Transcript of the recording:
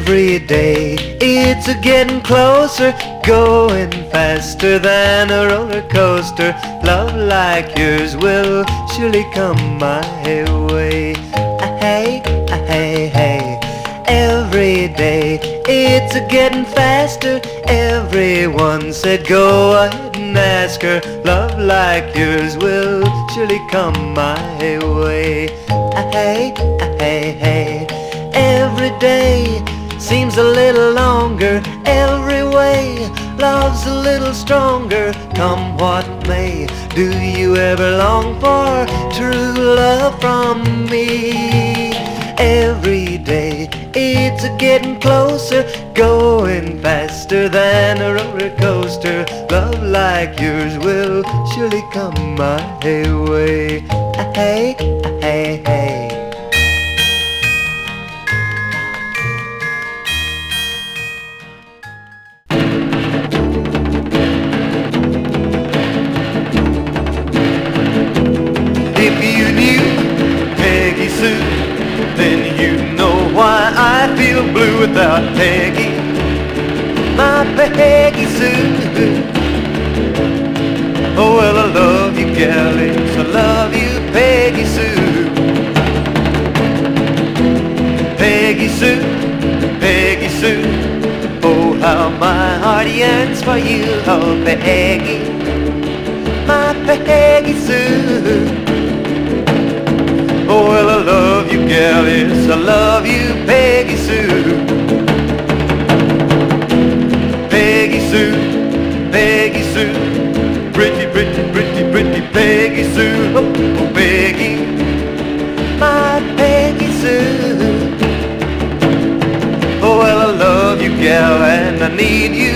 Every day it's a getting closer, going faster than a roller coaster. Love like yours will surely come my way. Hey, hey, hey. Every day it's a getting faster. Everyone said go ahead and ask her. Love like yours will surely come my way. Hey, hey, hey. Every day seems a little longer. Every way love's a little stronger. Come what may, do you ever long for true love from me? Every day it's a getting closer, going faster than a roller coaster. Love like yours will surely come my way. Hey, hey, hey. If you knew Peggy Sue, then you know why I feel blue without Peggy, my Peggy Sue. Oh well, I love you, gallies, I love you, Peggy Sue. Peggy Sue, Peggy Sue. Oh how my heart yearns for you, oh Peggy, my Peggy Sue. Oh well, I love you, gal, yes, I love you, Peggy Sue. Peggy Sue, Peggy Sue. Pretty, pretty, pretty, pretty Peggy Sue. Oh, oh Peggy, my Peggy Sue. Oh well, I love you, gal, and I need you,